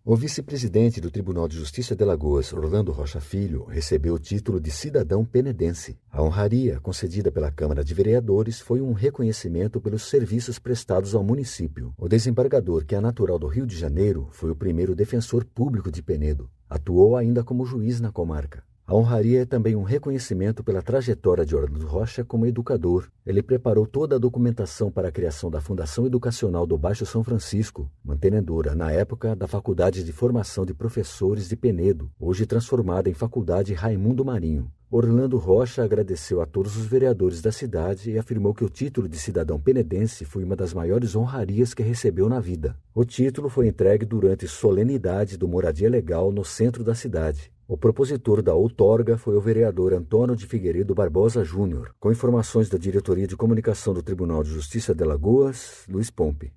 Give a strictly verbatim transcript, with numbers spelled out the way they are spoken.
O vice-presidente do Tribunal de Justiça de Alagoas, Orlando Rocha Filho, recebeu o título de cidadão penedense. A honraria, concedida pela Câmara de Vereadores, foi um reconhecimento pelos serviços prestados ao município. O desembargador, que é natural do Rio de Janeiro, foi o primeiro defensor público de Penedo. Atuou ainda como juiz na comarca. A honraria é também um reconhecimento pela trajetória de Orlando Rocha como educador. Ele preparou toda a documentação para a criação da Fundação Educacional do Baixo São Francisco, mantenedora, na época, da Faculdade de Formação de Professores de Penedo, hoje transformada em Faculdade Raimundo Marinho. Orlando Rocha agradeceu a todos os vereadores da cidade e afirmou que o título de cidadão penedense foi uma das maiores honrarias que recebeu na vida. O título foi entregue durante solenidade do Moradia Legal no centro da cidade. O propositor da outorga foi o vereador Antônio de Figueiredo Barbosa Júnior, com informações da Diretoria de Comunicação do Tribunal de Justiça de Alagoas, Luiz Pompe.